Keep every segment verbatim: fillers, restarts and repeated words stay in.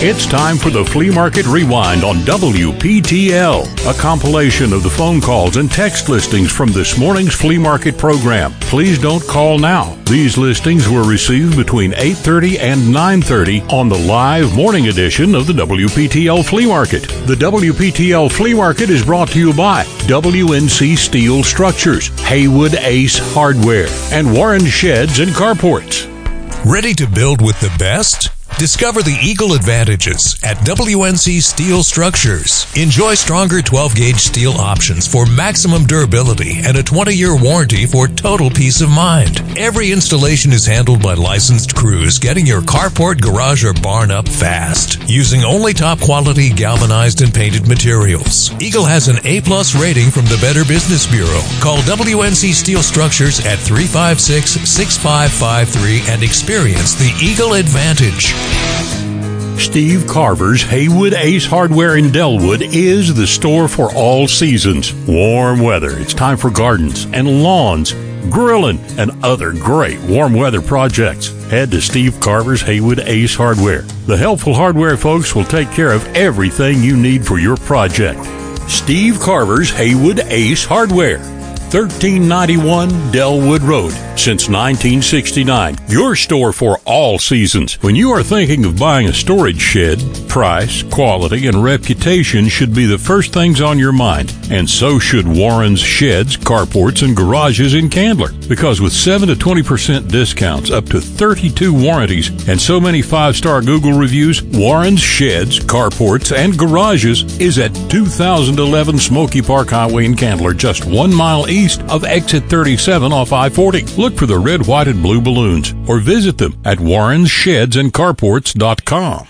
It's time for the Flea Market Rewind on W P T L, a compilation of the phone calls and text listings from this morning's flea market program. Please don't call now. These listings were received between eight thirty and nine thirty on the live morning edition of the W P T L Flea Market. The W P T L Flea Market is brought to you by W N C Steel Structures, Haywood Ace Hardware, and Warren Sheds and Carports. Ready to build with the best? Discover the Eagle advantages at W N C Steel Structures. Enjoy stronger twelve gauge steel options for maximum durability and a twenty year warranty for total peace of mind. Every installation is handled by licensed crews, getting your carport, garage, or barn up fast, using only top quality galvanized and painted materials. Eagle has an A plus rating from the Better Business Bureau. Call W N C Steel Structures at three five six, six five five three and experience the Eagle advantage. Steve Carver's Haywood Ace Hardware in Delwood is the store for all seasons. Warm weather. It's time for gardens and lawns, grilling, and other great warm weather projects. Head to Steve Carver's Haywood Ace Hardware. The helpful hardware folks will take care of everything you need for your project. Steve Carver's Haywood Ace Hardware, thirteen ninety-one Delwood Road, since nineteen sixty-nine. Your store for all seasons. When you are thinking of buying a storage shed, price, quality, and reputation should be the first things on your mind. And so should Warren's Sheds, Carports, and Garages in Candler. Because with seven to twenty percent discounts, up to thirty-two warranties, and so many five-star Google reviews, Warren's Sheds, Carports, and Garages is at two thousand eleven Smoky Park Highway in Candler, just one mile east of exit thirty-seven off I forty. Look for the red, white, and blue balloons or visit them at warrens sheds and carports dot com.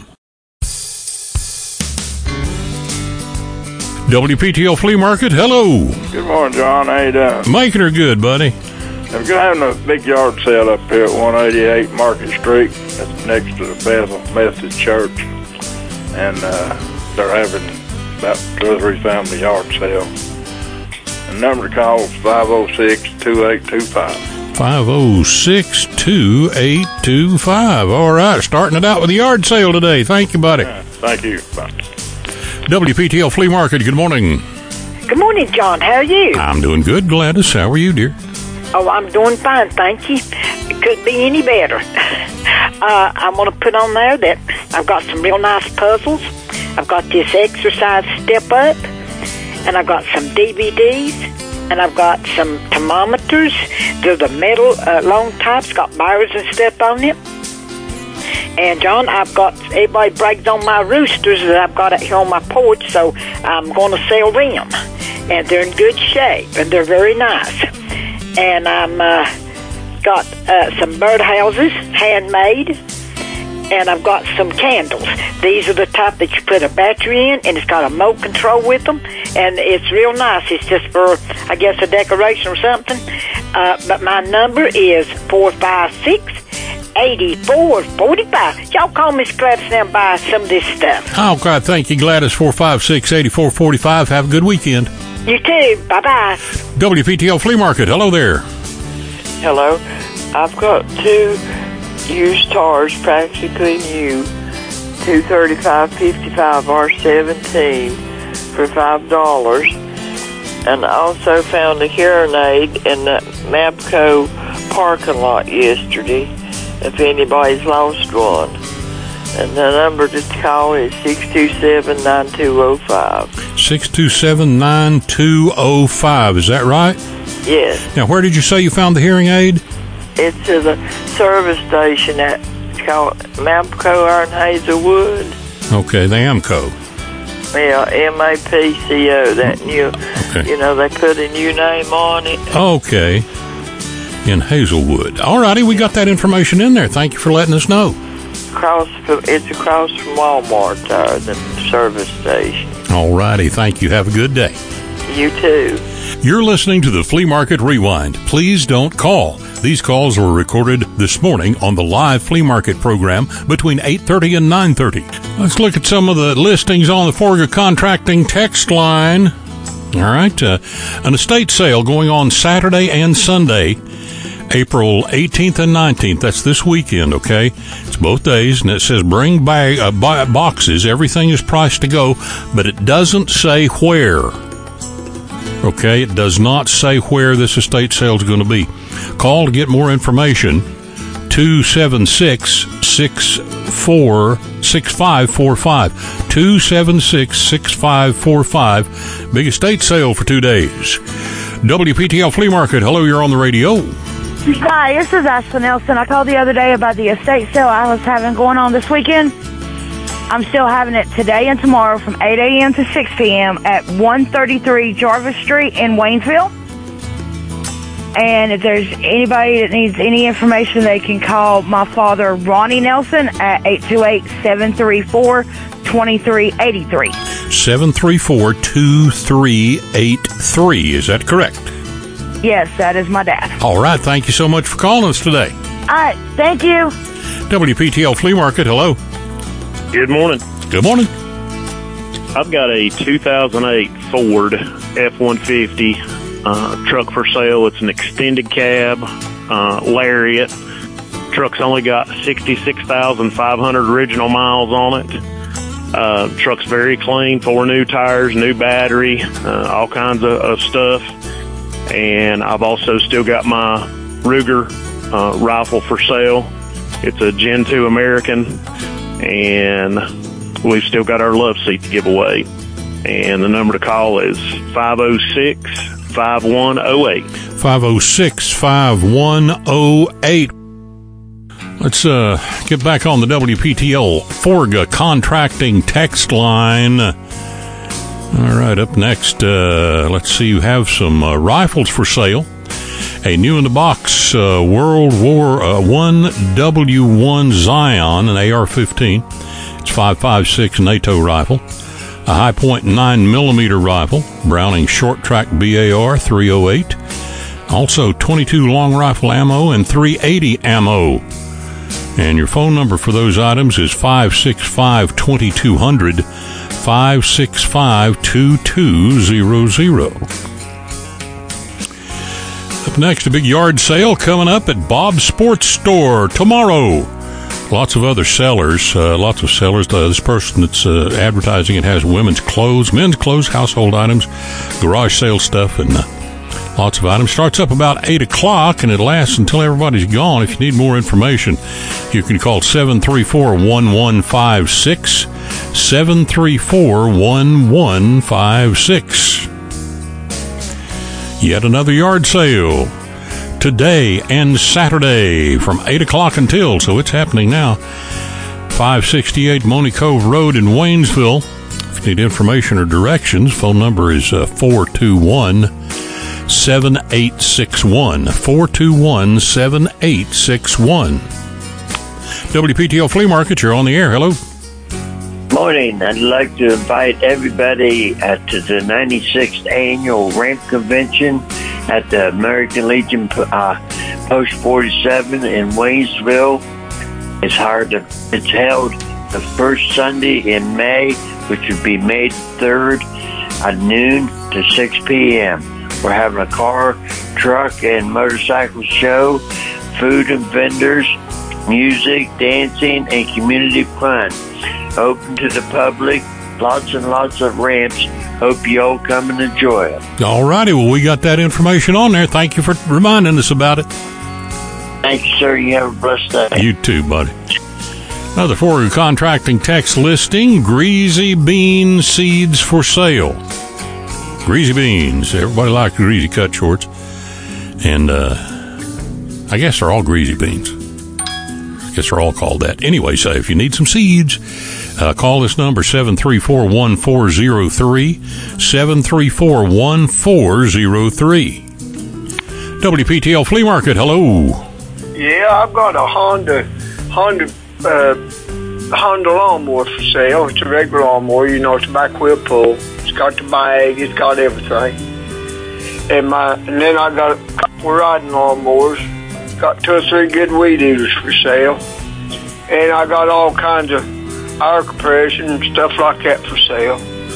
W P T L Flea Market, hello. Good morning, John. How you doing? Making her good, buddy. I'm having a big yard sale up here at one eighty-eight Market Street. That's next to the Bethel Methodist Church. And uh, they're having about two or three family yard sale. The number to call is five oh six, two eight two five. five oh six, two eight two five. All right, starting it out with the yard sale today. Thank you, buddy. Yeah, thank you. Bye. W P T L Flea Market, good morning. Good morning, John. How are you? I'm doing good, Gladys. How are you, dear? Oh, I'm doing fine, thank you. It couldn't be any better. uh, I want to put on there that I've got some real nice puzzles. I've got this exercise step up, and I've got some D V Ds, and I've got some thermometers. They're the metal uh, long types, got bars and stuff on it. And, John, I've got, everybody brags on my roosters that I've got it here on my porch, so I'm going to sell them. And they're in good shape, and they're very nice. And I'm uh, got uh, some birdhouses, handmade, and I've got some candles. These are the type that you put a battery in, and it's got a remote control with them, and it's real nice. It's just for, I guess, a decoration or something. Uh, but my number is four five six, eight four four five. Y'all call Miss Gladys now and buy some of this stuff. Oh, God, thank you, Gladys. four five six, eight four four five. Have a good weekend. You too. Bye-bye. W P T L Flea Market, hello there. Hello. I've got two used cars, practically new, two thirty-five fifty-five R seventeen for five dollars. And I also found a hearing aid in the Mapco parking lot yesterday, if anybody's lost one. And the number to call is six two seven, nine two oh five. six two seven, nine two oh five, is that right? Yes. Now, where did you say you found the hearing aid? It's to the service station at, it's called Mapco Iron Hazelwood. Okay, the AMCO. Yeah, M A P C O, that new, Okay. you know, they put a new name on it. Okay, in Hazelwood. All righty, we got that information in there. Thank you for letting us know. Across from, it's across from Walmart, uh, the service station. All righty, thank you. Have a good day. You too. You're listening to the Flea Market Rewind. Please don't call. These calls were recorded this morning on the live flea market program between eight thirty and nine thirty. Let's look at some of the listings on the Forga Contracting text line. All right, uh, an estate sale going on Saturday and Sunday April eighteenth and nineteenth. That's this weekend, okay? It's both days, and it says bring bag, uh, boxes. Everything is priced to go, but it doesn't say where. Okay, it does not say where this estate sale is going to be. Call to get more information, two seven six, six four, six five four five. two seven six, six five four five. Big estate sale for two days. W P T L Flea Market. Hello, you're on the radio. Hi, this is Ashley Nelson. I called the other day about the estate sale I was having going on this weekend. I'm still having it today and tomorrow from eight a.m. to six p.m. at one thirty-three Jarvis Street in Waynesville. And if there's anybody that needs any information, they can call my father, Ronnie Nelson, at eight two eight, seven three four, two three eight three. seven three four, two three eight three. Is that correct? Yes, that is my dad. All right. Thank you so much for calling us today. All right. Thank you. W P T L Flea Market. Hello. Good morning. Good morning. I've got a two thousand eight Ford F one fifty uh, truck for sale. It's an extended cab, uh, Lariat. Truck's only got sixty-six thousand five hundred original miles on it. Uh, truck's very clean, four new tires, new battery, uh, all kinds of, of stuff. And I've also still got my Ruger uh, rifle for sale. It's a Gen two American, and we've still got our love seat to give away. And the number to call is five oh six, five one oh eight. five oh six, five one oh eight. Let's uh, get back on the W P T L Forga Contracting text line. All right, up next, uh, let's see, you have some uh, rifles for sale. A new-in-the-box uh, World War uh, One W one Zion, an A R fifteen. It's five five six NATO rifle. A High Point nine millimeter rifle, Browning Short Track B A R three oh eight. Also, twenty-two long rifle ammo and three eighty ammo. And your phone number for those items is five six five, two two zero zero, five six five, two two zero zero. Up next, a big yard sale coming up at Bob's Sports Store tomorrow. Lots of other sellers, uh, lots of sellers. Uh, this person that's uh, advertising it has women's clothes, men's clothes, household items, garage sale stuff, and uh, lots of items. Starts up about eight o'clock, and it lasts until everybody's gone. If you need more information, you can call seven three four, one one five six, seven three four, one one five six. Yet another yard sale today and Saturday from eight o'clock until, so it's happening now. five sixty-eight Money Cove Road in Waynesville. If you need information or directions, phone number is uh, four two one, seven eight six one. four two one, seven eight six one. W P T L Flea Market, you're on the air. Hello. Morning. I'd like to invite everybody uh, to the ninety-sixth Annual Ramp Convention at the American Legion uh, Post forty-seven in Waynesville. It's hard to, it's held the first Sunday in May, which would be May third at noon to six p.m. We're having a car, truck, and motorcycle show, food and vendors, music, dancing, and community fun. Open to the public, lots and lots of ramps. Hope you all come and enjoy it. All righty, well, we got that information on there. Thank you for reminding us about it. Thank you, sir. You have a blessed day. You too, buddy. Another Forga Contracting text listing, Greasy Bean seeds for sale. Greasy beans. Everybody likes greasy cut shorts. And uh, I guess they're all greasy beans. I guess they're all called that. Anyway, so if you need some seeds, uh, call this number, seven three four, one four zero three, seven three four, one four zero three. W P T L Flea Market, hello. Yeah, I've got a Honda, Honda, uh, Honda lawnmower for sale. It's a regular lawnmower, you know, it's a back wheel pull. It's got the bag, it's got everything. And my, and then I got a couple riding lawnmowers. Got two or three good weed eaters for sale. And I got all kinds of air compression and stuff like that for sale.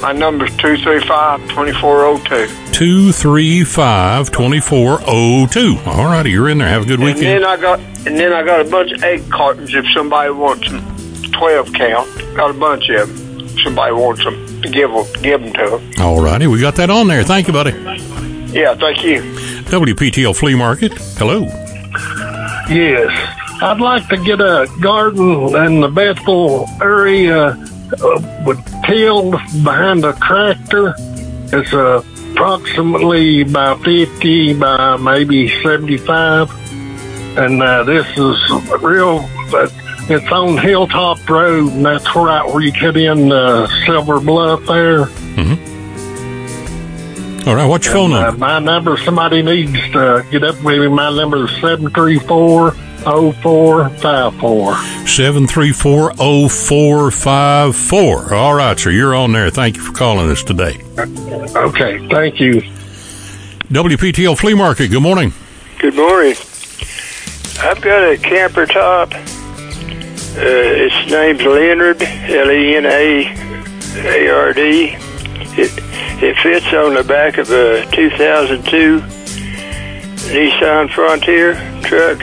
My number's two three five, two four zero two. two three five, two four zero two. All righty, you're in there. Have a good weekend. And then I got, and then I got a bunch of egg cartons if somebody wants them. twelve count. Got a bunch of them. If somebody wants them, give them, give them to them. All righty, we got that on there. Thank you, buddy. Yeah, thank you. W P T L Flea Market. Hello. Yes, I'd like to get a garden in the Bethel area uh, with tilled behind a tractor. It's uh, approximately about fifty by maybe seventy-five. And uh, this is real, uh, it's on Hilltop Road, and that's right where you cut in uh, Silver Bluff there. Mm-hmm. All right, what's your phone and, number? Uh, my number, somebody needs to get up with me. My number is seven three four, zero four five four. seven three four, zero four five four. All right, sir, you're on there. Thank you for calling us today. Okay, thank you. W P T L Flea Market, good morning. Good morning. I've got a camper top. Uh, its name's Leonard, L E N A A R D. It, it fits on the back of a two thousand two Nissan Frontier truck.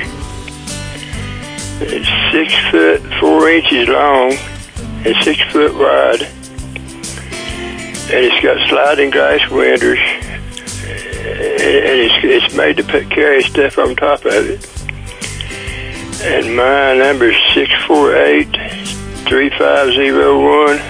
It's six foot, four inches long, and six foot wide. And it's got sliding glass windows. And it's, it's made to put, carry stuff on top of it. And my number is six four eight, three five zero one.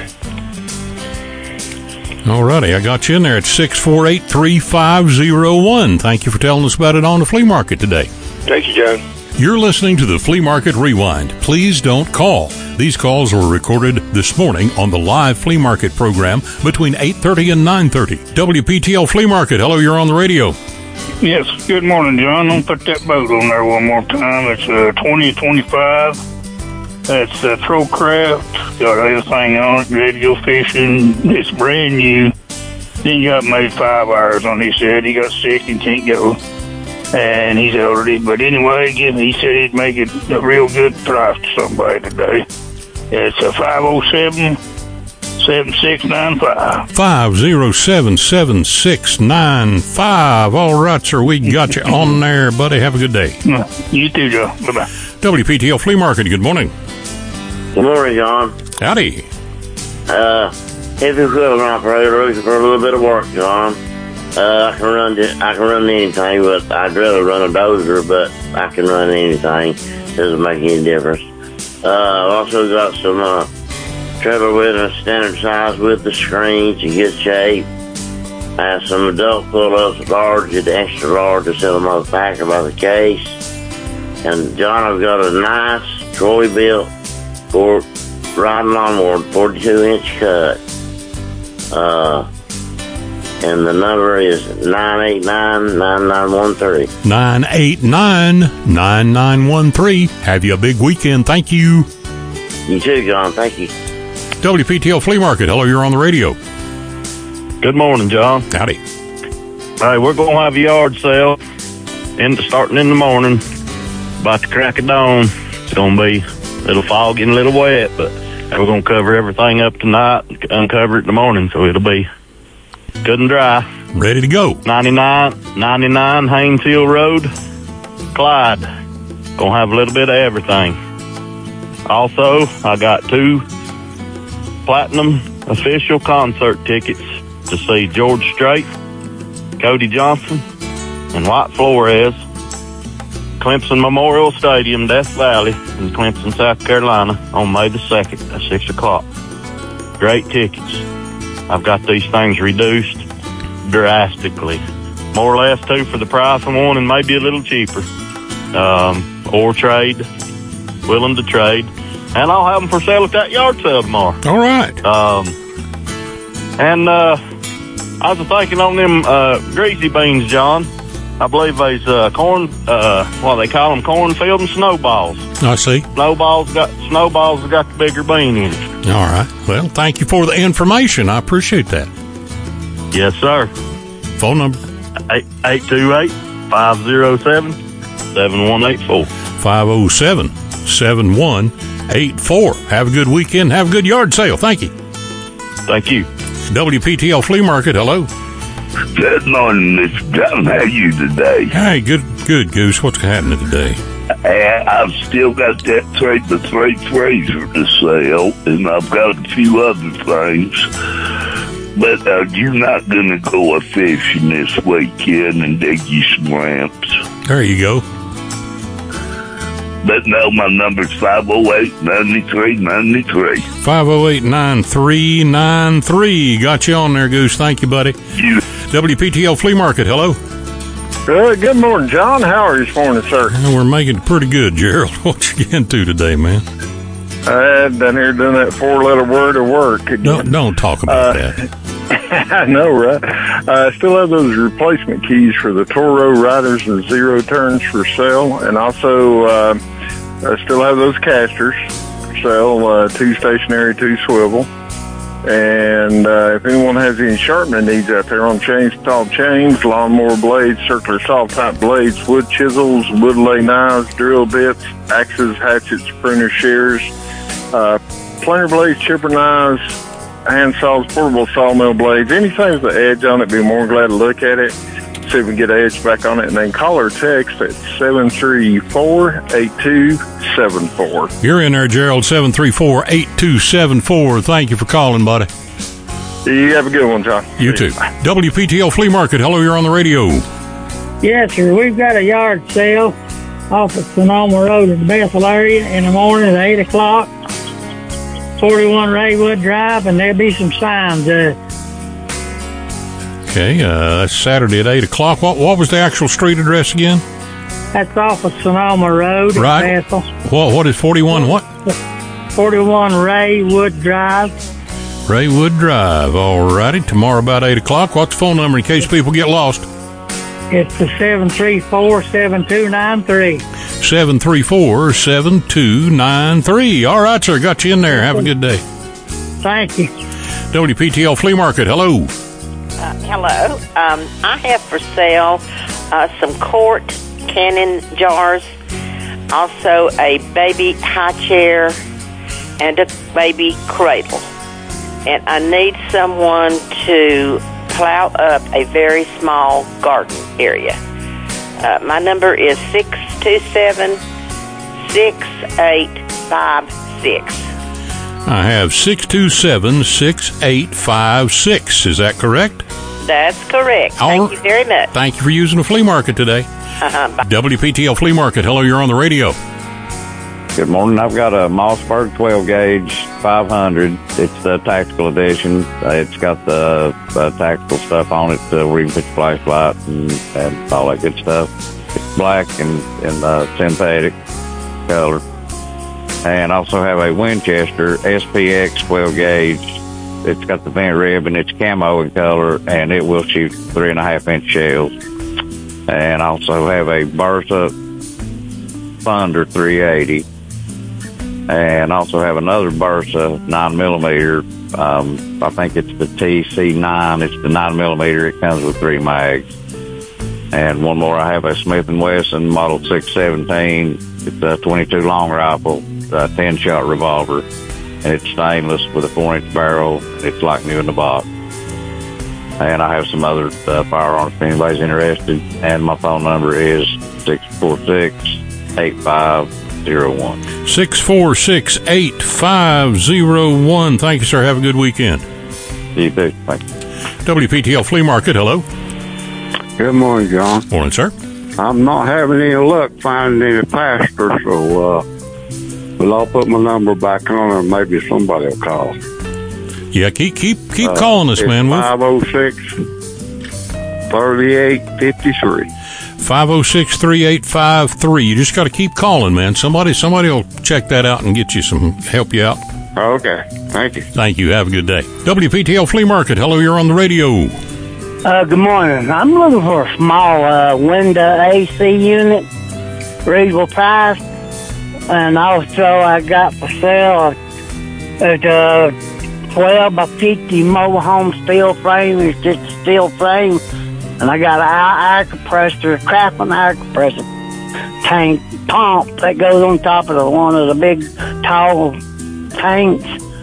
All righty, I got you in there at six four eight, three five zero one. Thank you for telling us about it on the Flea Market today. Thank you, John. You're listening to the Flea Market Rewind. Please don't call. These calls were recorded this morning on the live Flea Market program between eight thirty and nine thirty. W P T L Flea Market. Hello, you're on the radio. Yes, good morning, John. I'll put that boat on there one more time. It's uh, twenty twenty-five. That's uh, Trocraft. Got everything on it, ready to go fishing. It's brand new. Then got maybe five hours on his head. He got sick and can't go. And he's elderly. But anyway, again, he said he'd make it a real good price to somebody today. It's a five oh seven, seven six nine five. five oh seven, seven six nine five. All right, sir, we got you on there, buddy. Have a good day. You too, Joe. Bye-bye. W P T L Flea Market, good morning. Good morning, John. Howdy. Uh, heavy equipment operator looking for a little bit of work, John. Uh, I can run I can run anything, but I'd rather run a dozer, but I can run anything. Doesn't make any difference. Uh, I've also got some uh, trailer with a standard size with the screens in good shape. I have some adult pull-ups, large and extra large, to sell them on the packer by the case. And John, I've got a nice Troy built for riding lawnmower, forty-two inch cut. Uh, and the number is nine eight nine, nine nine one three. nine eight nine, nine nine one three. Have you a big weekend. Thank you. You too, John. Thank you. W P T L Flea Market. Hello, you're on the radio. Good morning, John. Howdy. Hey, we're going to have a yard sale in the, starting in the morning, about the crack of dawn. It's going to be a little foggy and a little wet, but we're going to cover everything up tonight and uncover it in the morning, so it'll be good and dry. Ready to go. ninety-nine, ninety-nine Haynes Hill Road, Clyde. Going to have a little bit of everything. Also, I got two platinum official concert tickets to see George Strait, Cody Johnson, and White Flores, Clemson Memorial Stadium, Death Valley, in Clemson, South Carolina, on May the second at six o'clock. Great tickets. I've got these things reduced drastically. More or less two for the price of one and maybe a little cheaper. Um, or trade. Willing to trade. And I'll have them for sale at that yard sale tomorrow. All right. Um, and uh, I was thinking on them uh, greasy beans, John. I believe they's uh, corn, uh, what they call them, cornfield and snowballs. I see. Snowballs got snowballs have got the bigger bean in it. All right. Well, thank you for the information. I appreciate that. Yes, sir. Phone number? eight two eight, five oh seven, seven one eight four. five oh seven, seven one eight four. Have a good weekend. Have a good yard sale. Thank you. Thank you. W P T L Flea Market, hello. Good morning, Mister John. How are you today? Hey, good, good, Goose. What's happening today? Uh, I've still got that trade the freight freezer to sell, and I've got a few other things. But are you not going to go a fishing this weekend and dig you some ramps? There you go. But no, my number's five oh eight, nine three nine three. five oh eight, nine three nine three. Got you on there, Goose. Thank you, buddy. You. W P T L Flea Market, hello. Uh, good morning, John. How are you this morning, sir? Well, we're making it pretty good, Gerald. What you getting to today, man? I done here doing that four-letter word of work again. Don't, don't talk about Uh, that. I know, right? I still have those replacement keys for the Toro Riders and Zero Turns for sale, and also uh, I still have those casters for sale, uh, two stationary, two swivel. And uh, if anyone has any sharpening needs out there on chainsaw chains, lawnmower blades, circular saw type blades, wood chisels, wood lay knives, drill bits, axes, hatchets, pruner shears, uh, planer blades, chipper knives, hand saws, portable sawmill blades, anything with the edge on it, be more than glad to look at it, see if we can get an edge back on it, and then call or text at seven three four, eight two seven four. You're in there, Gerald, seven three four, eight two seven four. Thank you for calling, buddy. You have a good one, John. You too. W P T L Flea Market, hello, you're on the radio. Yes, sir. We've got a yard sale off at Sonoma Road in the Bethel area in the morning at eight o'clock. forty-one Raywood Drive, and there'll be some signs. Uh, Okay, uh, that's Saturday at eight o'clock. What what was the actual street address again? that's off of Sonoma Road in Right. Bethel. What, what is forty-one what? forty-one Raywood Drive. Raywood Drive. All righty. Tomorrow about eight o'clock. What's the phone number in case people get lost? It's the seven three four, seven two nine three. seven three four, seven two nine three. All right, sir. Got you in there. Have a good day. Thank you. W P T L Flea Market. Hello. Uh, hello. Um, I have for sale uh, some quart canning jars, also a baby high chair, and a baby cradle. And I need someone to plow up a very small garden area. Uh, my number is six two seven, six eight five six. I have six two seven, six eight five six. Is that correct? That's correct. Thank All- you very much. Thank you for using the flea market today. Uh-huh. Bye. W P T L Flea Market. Hello, you're on the radio. Good morning. I've got a Mossberg twelve gauge five hundred. It's the tactical edition. Uh, it's got the uh, tactical stuff on it uh, where you can put your flashlight and, and all that good stuff. It's black and, and uh, synthetic color. And also have a Winchester S P X twelve gauge. It's got the vent rib and it's camo in color, and it will shoot three and a half inch shells. And also have a Bertha Thunder three eighty. And also have another Bertha nine millimeter. Um, I think it's the T C nine. It's the nine millimeter. It comes with three mags. And one more, I have a Smith and Wesson Model six seventeen. It's a twenty-two long rifle, a ten shot revolver, and it's stainless with a four inch barrel. It's like new in the box. And I have some other uh, firearms if anybody's interested. And my phone number is six four six, eight five zero one. six four six, eight five zero one. Thank you, sir. Have a good weekend. You too. Thank you. W P T L Flea Market. Hello. Good morning, John. Morning, sir. I'm not having any luck finding any pastor, so uh, well, I'll put my number back on, and maybe somebody will call. Yeah, keep keep keep Uh, calling us, it's man. We'll five oh six, thirty-eight fifty-three. five oh six, three eight five three. You just got to keep calling, man. Somebody somebody will check that out and get you some help you out. Okay. Thank you. Thank you. Have a good day. W P T L Flea Market. Hello, you're on the radio. Uh, good morning. I'm looking for a small uh, window A C unit, reasonable price, and also I got for sale a, a twelve by fifty mobile home steel frame. It's just a steel frame, and I got an air compressor, a Craftsman air compressor tank pump that goes on top of the, one of the big tall tanks,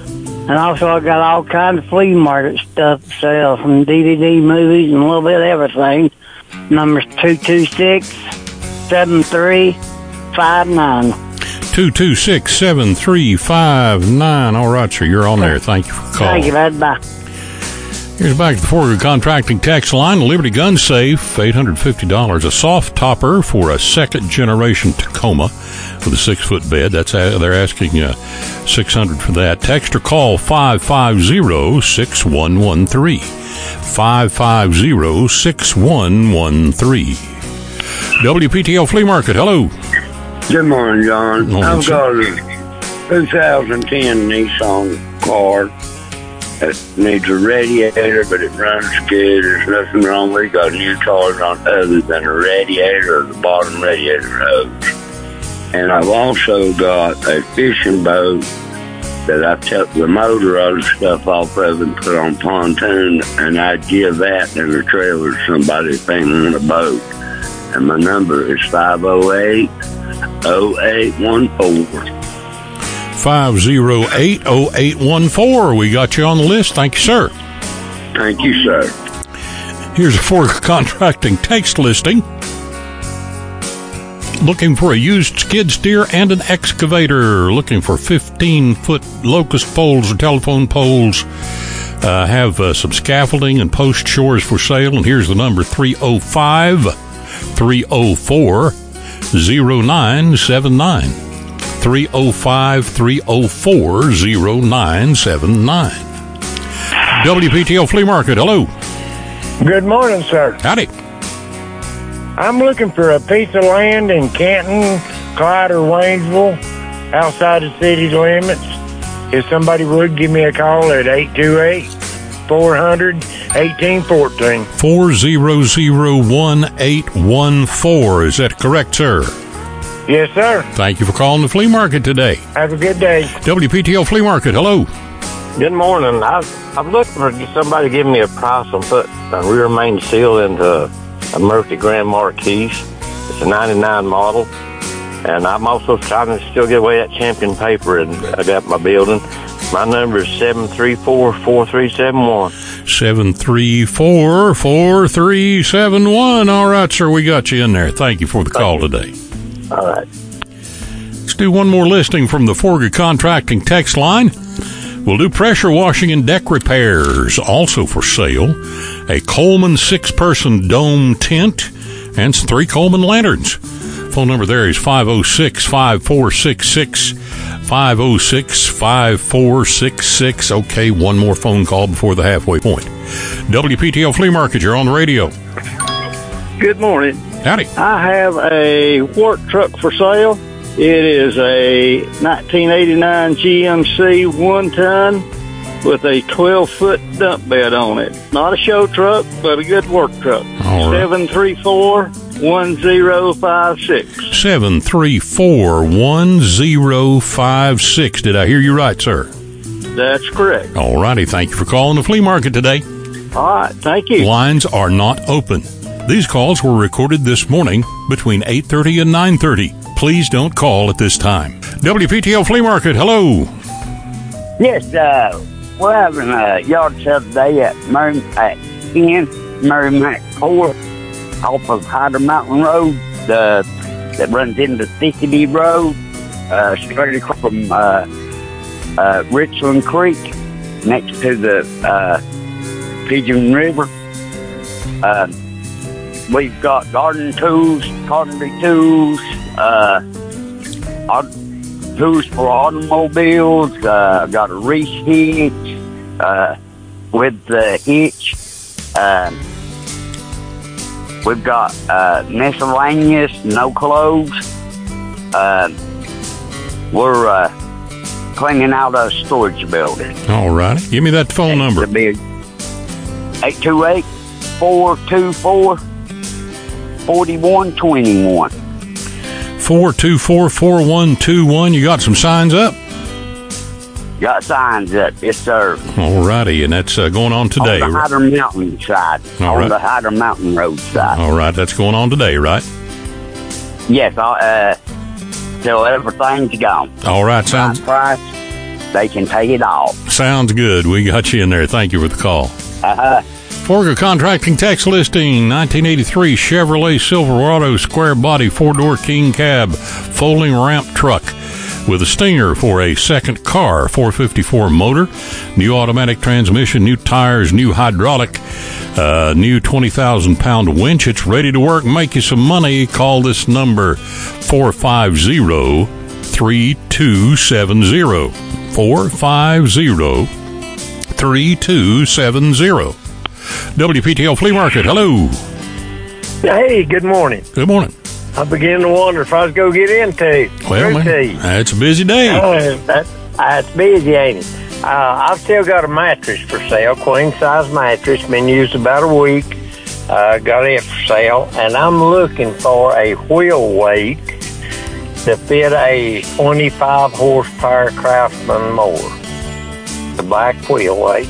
And also I got all kinds of flea market stuff to sell, from D V D movies and a little bit of everything. Number's two two six, seven three five nine. two two six, seven three five nine. All right, sir, you're on there. Thank you for calling. Thank you, bud. Bye. Here's back to the Forger Contracting text line. Liberty Gun Safe, eight hundred fifty dollars. A soft topper for a second-generation Tacoma with a six-foot bed. That's uh, they're asking uh, six hundred dollars for that. Text or call five five zero, six one one three. five five zero, six one one three. W P T L Flea Market, hello. Good morning, John. Morning, I've sir. got a two thousand ten Nissan car that needs a radiator, but it runs good. There's nothing wrong with it. Got new tires on other than a radiator or the bottom radiator hose. And I've also got a fishing boat that I took the motor all the stuff off of and put on pontoon, and I'd give that in a trailer to somebody if they want a boat. And my number is five oh eight, oh eight one four. five oh eight, oh eight one four. We got you on the list. Thank you, sir. Thank you, sir. Here's a Forger Contracting text listing. Looking for a used skid steer and an excavator. Looking for fifteen-foot locust poles or telephone poles. Uh, have uh, some scaffolding and post shores for sale. And here's the number, three oh five, three oh four, oh nine seven nine. three oh five, three oh four, oh nine seven nine. W P T L Flea Market, hello. Good morning, sir. Howdy. I'm looking for a piece of land in Canton, Clyde, or Waynesville, outside the city's limits. If somebody would, give me a call at eight two eight, four hundred, eighteen fourteen. four zero zero one eight one four. Is that correct, sir? Yes, sir. Thank you for calling the flea market today. Have a good day. W P T L Flea Market, hello. Good morning. I've, I'm looking for somebody to give me a price on putting a rear main seal into a Murphy Grand Marquis. It's a ninety-nine model. And I'm also trying to still get away that champion paper, and I got my building. My number is seven three four, four three seven one. seven three four, four three seven one. All right, sir, we got you in there. Thank you for the call today. All right. Let's do one more listing from the Forger Contracting text line. We'll do pressure washing and deck repairs. Also for sale, a Coleman six-person dome tent and some three Coleman lanterns. Phone number there is five oh six, five four six six, five oh six, five four six six. Okay, one more phone call before the halfway point. W P T L Flea Market, you're on the radio. Good morning. Howdy. I have a work truck for sale. It is a nineteen eighty-nine G M C one-ton with a twelve-foot dump bed on it. Not a show truck, but a good work truck. All right. seven three four, one oh five six. seven three four, one oh five six. Did I hear you right, sir? That's correct. All righty. Thank you for calling the flea market today. All right. Thank you. Lines are not open. These calls were recorded this morning between eight thirty and nine thirty. Please don't call at this time. W P T L Flea Market, hello. Yes, uh, we're having a yard sale today at Murray, at ten, Murray Mac four, off of Hyder Mountain Road, uh, that runs into Thickety Road, uh, straight across from uh, uh, Richland Creek, next to the uh, Pigeon River. Uh, we've got garden tools, carpentry tools, uh, tools for automobiles. Uh, got a reach hitch uh, with the hitch. Uh, we've got uh, miscellaneous, no clothes. Uh, we're uh, cleaning out a storage building. All righty. Give me that phone number. eight two eight, four two four, four one two one. four two four, four one two one. You got some signs up? Got signs up, yes, sir. All righty, and that's uh, going on today. On the right? Hyder Mountain side. All on right. the Hyder Mountain Road side. All right, that's going on today, right? Yes, I'll, uh, till everything's gone. All right, sounds Price, they can take it all. Sounds good. We got you in there. Thank you for the call. Uh-huh. Forger Contracting text listing, nineteen eighty-three Chevrolet Silverado square body four-door king cab folding ramp truck with a Stinger for a second car, four fifty-four motor, new automatic transmission, new tires, new hydraulic, uh, new twenty thousand pound winch. It's ready to work, make you some money. Call this number, four five zero, three two seven zero, four five zero, three two seven zero. W P T L Flea Market, hello. Hey, good morning. Good morning. I begin to wonder if I was going to get into Well, man, it's a busy day. Uh, that, that's busy, ain't it? Uh, I've still got a mattress for sale, queen-size mattress, been used about a week. Uh, got it for sale, and I'm looking for a wheel weight to fit a twenty-five horsepower Craftsman mower. The black wheel weight.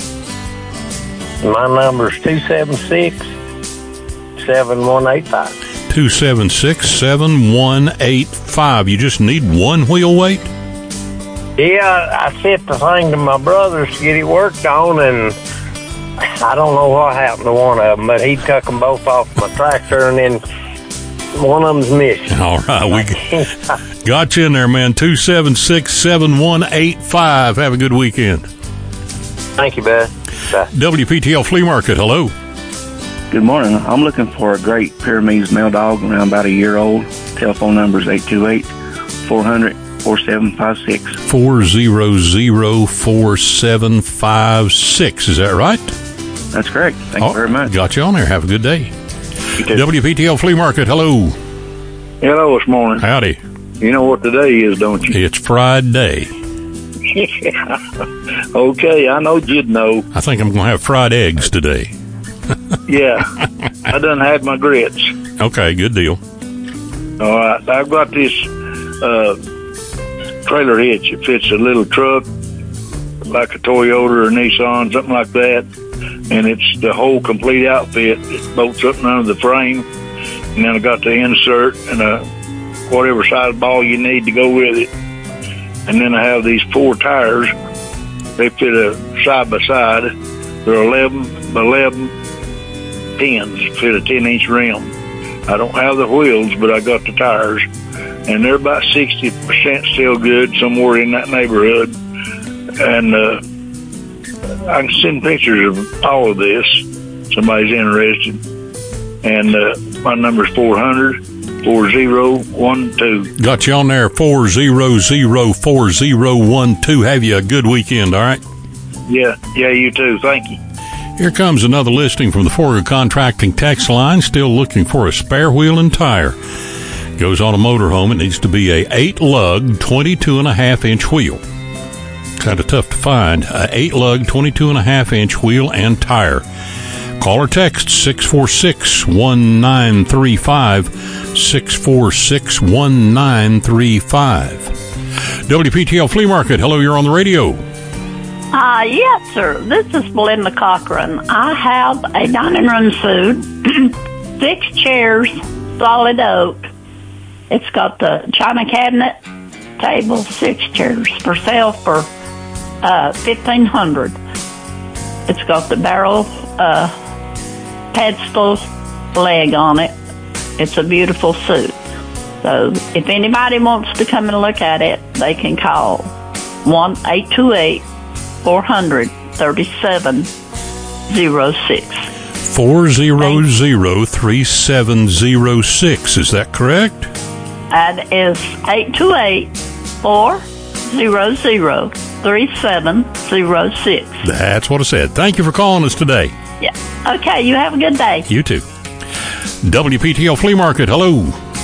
My number is two seven six, seven one eight five. two seven six, seven one eight five. You just need one wheel weight? Yeah, I sent the thing to my brothers to get it worked on, and I don't know what happened to one of them, but he took them both off my tractor, and then one of them's missing. All right, we got you in there, man. two seven six, seven one eight five. Have a good weekend. Thank you, bud. Bye. W P T L Flea Market, hello. Good morning. I'm looking for a great Pyrenees male dog around about a year old. Telephone number is eight two eight, four hundred, four seven five six. four hundred, four seven five six. Is that right? That's correct. Thank oh, you very much. Got you on there. Have a good day. W P T L Flea Market, hello. Hello, this morning. Howdy. You know what today is, don't you? It's Friday. Okay, I know you'd know. I think I'm going to have fried eggs today. Yeah, I done had my grits. Okay, good deal. All right, I've got this uh, trailer hitch. It fits a little truck, like a Toyota or Nissan, something like that. And it's the whole complete outfit. It bolts up under the frame. And then I got the insert and a whatever size ball you need to go with it. And then I have these four tires. They fit a side by side. They're eleven by eleven pins, fit a ten inch rim. I don't have the wheels, but I got the tires. And they're about sixty percent still good, somewhere in that neighborhood. And uh, I can send pictures of all of this. Somebody's interested. And uh, my number's four hundred, four zero one two. Got you on there, four hundred, four zero one two. Have you a good weekend, all right? Yeah, yeah, you too. Thank you. Here comes another listing from the Forger Contracting text line. Still looking for a spare wheel and tire. Goes on a motorhome. It needs to be a eight lug, twenty-two and a half inch wheel. Kind of tough to find. A eight lug, twenty-two and a half inch wheel and tire. Call or text six four six, one nine three five, six four six, one nine three five. W P T L Flea Market. Hello, you're on the radio. Uh, yes, sir. This is Belinda Cochran. I have a dining room suite, six chairs, solid oak. It's got the china cabinet, table, six chairs for sale for uh, fifteen hundred dollars. It's got the barrel uh, pedestal leg on it. It's a beautiful suit. So if anybody wants to come and look at it, they can call one eight two eight, four hundred, thirty-seven oh six. four hundred, thirty-seven oh six. Is that correct? That is eight two eight, four hundred, thirty-seven oh six. That's what I said. Thank you for calling us today. Yeah. Okay, you have a good day. You too. W P T L Flea Market, hello.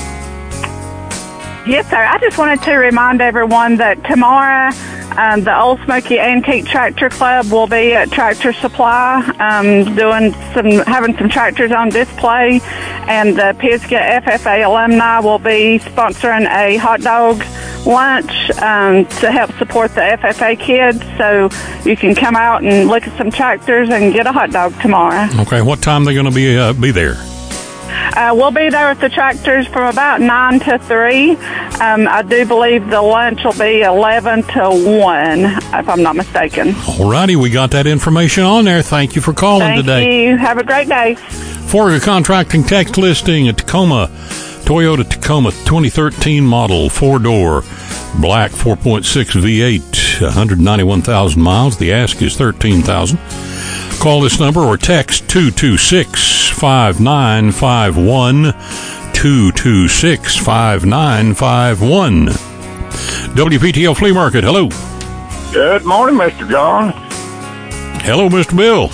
Yes, sir. I just wanted to remind everyone that tomorrow um, the Old Smoky Antique Tractor Club will be at Tractor Supply, um, doing some, having some tractors on display, and the Pisgah F F A alumni will be sponsoring a hot dog lunch um, to help support the F F A kids. So you can come out and look at some tractors and get a hot dog tomorrow. Okay, what time are they going to be uh, be there? Uh, we'll be there with the tractors from about nine to three. Um, I do believe the lunch will be eleven to one, if I'm not mistaken. All righty, we got that information on there. Thank you for calling Thank today. Thank you. Have a great day. Forga Contracting text listing a Tacoma, Toyota Tacoma twenty thirteen model, four-door, black four point six V eight, one hundred ninety-one thousand miles. The ask is thirteen thousand dollars. Call this number or text two two six, five nine five one, two two six, five nine five one. W P T L Flea Market, hello. Good morning, Mister John. Hello, Mister Bill.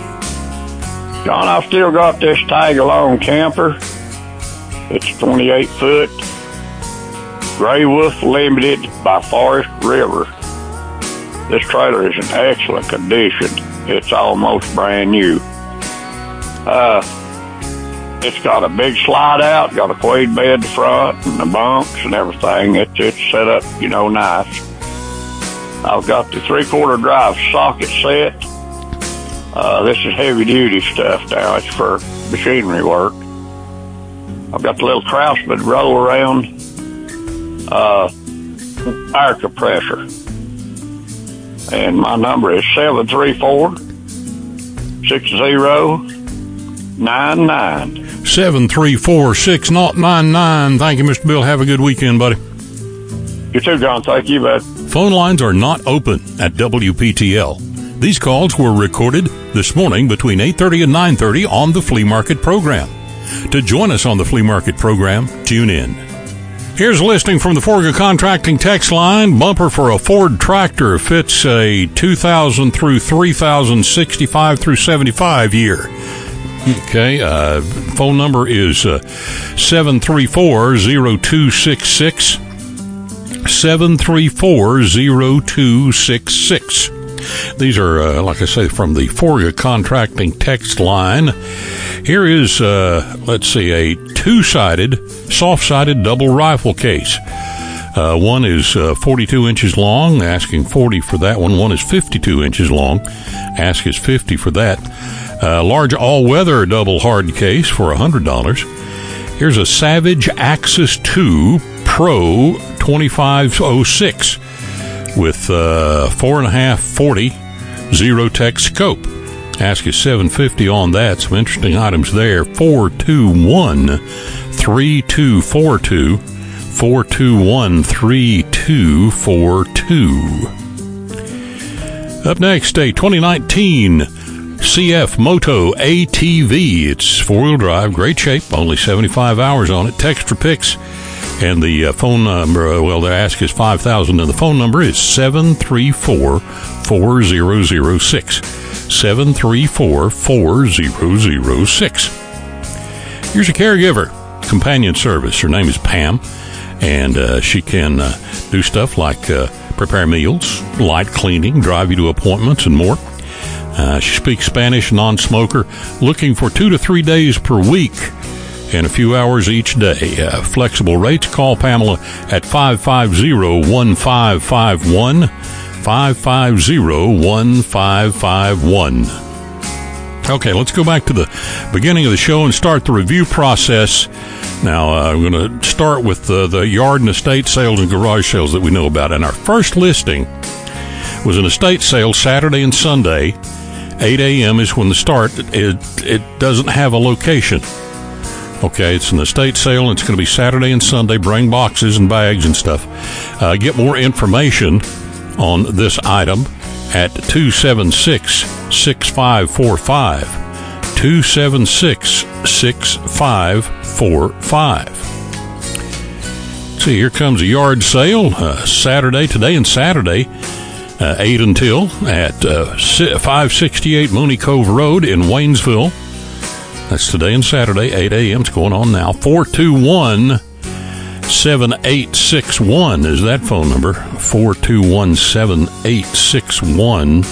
John, I've still got this tag-along camper. It's twenty-eight foot, Gray Wolf Limited by Forest River. This trailer is in excellent condition. It's almost brand new. Uh, it's got a big slide out, got a quad bed in the front, and the bunks and everything. It's it's set up, you know, nice. I've got the three-quarter drive socket set. Uh, this is heavy-duty stuff now. It's for machinery work. I've got the little Craftsman roll-around uh, air compressor. And my number is seven three four, six zero nine nine. seven three four, six zero nine nine. Thank you, Mister Bill. Have a good weekend, buddy. You too, John. Thank you, bud. Phone lines are not open at W P T L. These calls were recorded this morning between eight thirty and nine thirty on the Flea Market program. To join us on the Flea Market program, tune in. Here's a listing from the Forga Contracting text line. Bumper for a Ford tractor. Fits a two thousand through three thousand sixty-five through seventy-five year. Okay, uh, phone number is uh, seven three four, zero two six six. seven three four, zero two six six. These are, uh, like I say, from the Forga Contracting text line. Here is, uh, let's see, a two-sided, soft-sided double rifle case. Uh, one is uh, forty-two inches long, asking forty for that one. One is fifty-two inches long, ask is fifty for that. Uh, large all-weather double hard case for one hundred dollars. Here's a Savage Axis two Pro twenty-five oh six. With uh, four and a half forty zero tech scope. Ask is seven fifty on that. Some interesting items there. Four two one three two four two. Four two one three two four two. Up next, a twenty nineteen C F Moto A T V. It's four wheel drive, great shape. Only seventy-five hours on it. Texture picks. And the uh, phone number, uh, well, the ask is five thousand, and the phone number is seven three four, four zero zero six. seven three four, four zero zero six. Here's a caregiver, companion service. Her name is Pam, and uh, she can uh, do stuff like uh, prepare meals, light cleaning, drive you to appointments, and more. Uh, she speaks Spanish, non-smoker, looking for two to three days per week. And a few hours each day. Uh, flexible rates. Call Pamela at five five zero, one five five one, five five zero, one five five one. Okay, let's go back to the beginning of the show and start the review process. Now, uh, I'm going to start with the, the yard and estate sales and garage sales that we know about. And our first listing was an estate sale Saturday and Sunday. eight a.m. is when the start. It, it doesn't have a location. Okay, it's an estate sale, and it's going to be Saturday and Sunday. Bring boxes and bags and stuff. Uh, get more information on this item at two seven six, six five four five. two seven six, six five four five. See, here comes a yard sale. Uh, Saturday, today and Saturday, uh, eight until at uh, five sixty-eight Mooney Cove Road in Waynesville. That's today and Saturday, eight a.m. It's going on now. four two one, seven eight six one is that phone number. four two one, seven eight six one.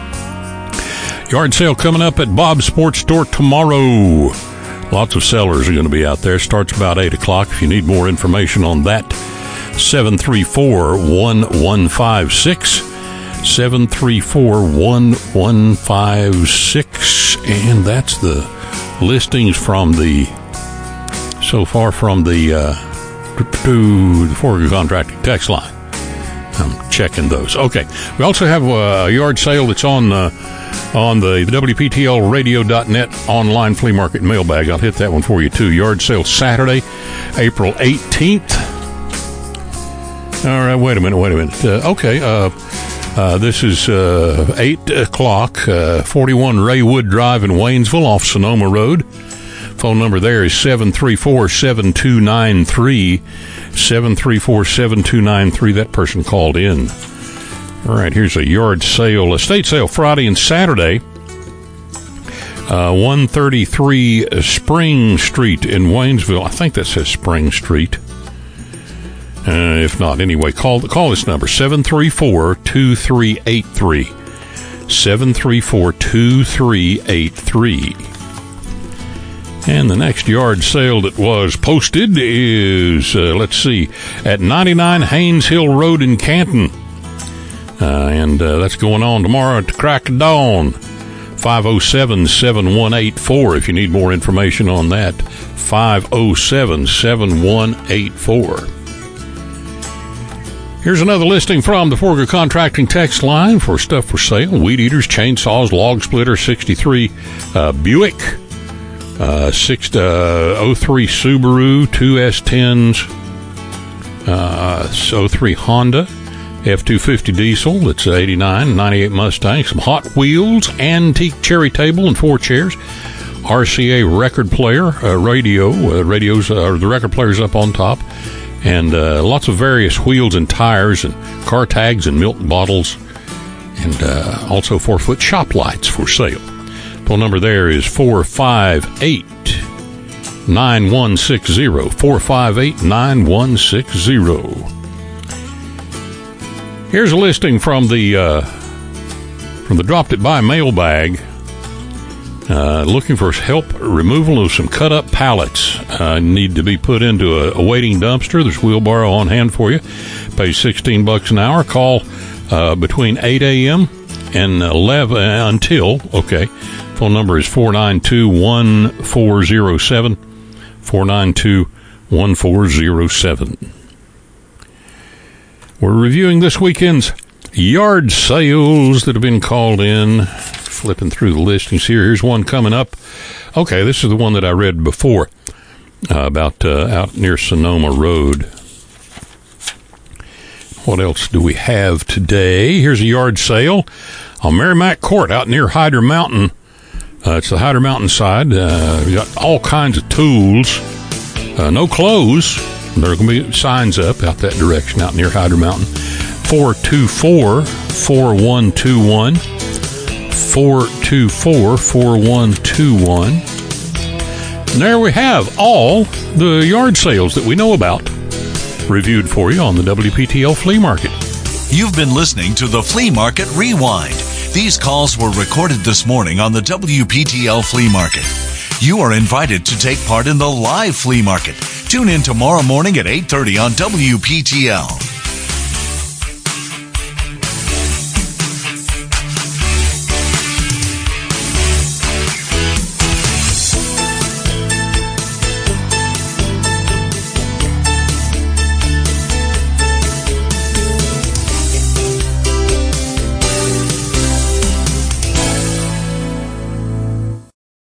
Yard sale coming up at Bob's Sports Store tomorrow. Lots of sellers are going to be out there. Starts about eight o'clock. If you need more information on that, seven three four, one one five six. seven three four, one one five six. And that's the listings from the so far from the uh to the Forger Contracting text line. I'm checking those. Okay. We also have a yard sale that's on uh, on the W P T L radio dot net online flea market mailbag. I'll hit that one for you, too. Yard sale Saturday, April eighteenth. All right, wait a minute, wait a minute. Uh, okay, uh, uh, this is uh, eight o'clock, uh, forty-one Raywood Drive in Waynesville off Sonoma Road. Phone number there is seven three four, seven two nine three, seven three four, seven two nine three. That person called in. All right, here's a yard sale, estate sale Friday and Saturday. Uh, one thirty-three Spring Street in Waynesville. I think that says Spring Street. Uh, if not, anyway, call call this number, seven three four, two three eight three. seven three four, two three eight three. And the next yard sale that was posted is, uh, let's see, at ninety-nine Haynes Hill Road in Canton. Uh, and uh, that's going on tomorrow at the crack of dawn. five oh seven, seven one eight four if you need more information on that. five oh seven, seven one eight four. Here's another listing from the Forger Contracting text line for stuff for sale. Weed eaters, chainsaws, log splitter, sixty-three uh, Buick. Uh, six, uh, oh three Subaru, two S tens, uh, oh three Honda, F two fifty diesel, that's eighty-nine, ninety-eight Mustang, some Hot Wheels, antique cherry table and four chairs, R C A record player, uh, radio, uh, radios, uh, the record player's up on top, and uh, lots of various wheels and tires and car tags and milk bottles, and uh, also four-foot shop lights for sale. Phone number there is four five eight, nine one six zero, four five eight, nine one six zero. Here's a listing from the uh, from the Dropped It By mailbag. Uh, looking for help removal of some cut-up pallets. Uh, need to be put into a, a waiting dumpster. There's wheelbarrow on hand for you. Pays sixteen bucks an hour. Call uh, between eight a.m. and eleven uh, until, okay. Phone number is four nine two, one four zero seven, four nine two, one four zero seven. We're reviewing this weekend's yard sales that have been called in. Flipping through the listings here. Here's one coming up. Okay, this is the one that I read before uh, about uh, out near Sonoma Road. What else do we have today? Here's a yard sale on Merrimack Court out near Hyder Mountain. Uh, it's the Hyder Mountain side. Uh, we got all kinds of tools. Uh, no clothes. There are going to be signs up out that direction out near Hyder Mountain. four two four, four one two one. four two four, four one two one. And there we have all the yard sales that we know about reviewed for you on the W P T L Flea Market. You've been listening to the Flea Market Rewind. These calls were recorded this morning on the W P T L Flea Market. You are invited to take part in the live flea market. Tune in tomorrow morning at eight thirty on W P T L.